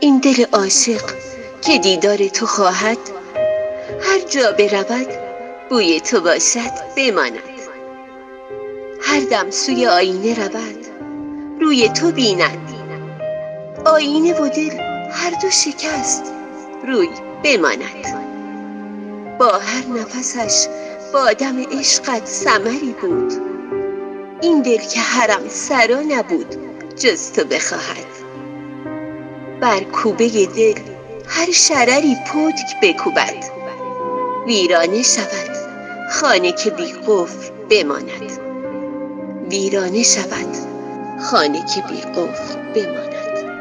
این دل عاشق که دیدار تو خواهد، هر جا برود بوی تو باشد بماند. هر دم سوی آینه رود روی تو بیند، آینه و دل هر دو شکست روی بماند. با هر نفسش با دم عشقت ثمری بود، این دل که حرم سرا نبود جز تو بخواهد. بر کوبه دل هر شرری پتک بکوبد، ویرانه شود خانه که بی قفل بماند. ویرانه شود خانه که بی قفل بماند.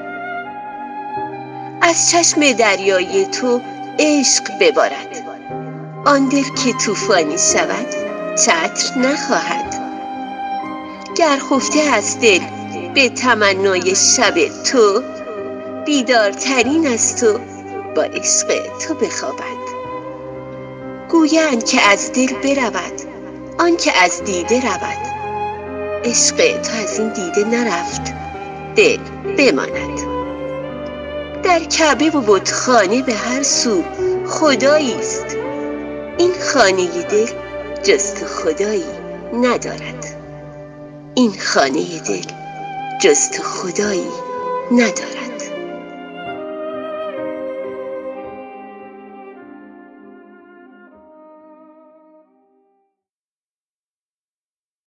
از چشم دریای تو عشق ببارد، آن دل که طوفانی شود چتر نخواهد. گر خفته از دل به تمنای شب تو، بیدارترین از تو با عشق تو بخوابد. گویند که از دل برود آن که از دیده رود، عشق تو از این دیده نرفت دل بماند. در کعبه و بتخانه به هر سو خدایی است، این خانه دل جز تو خدایی ندارد. این خانه دل جز تو خدایی ندارد.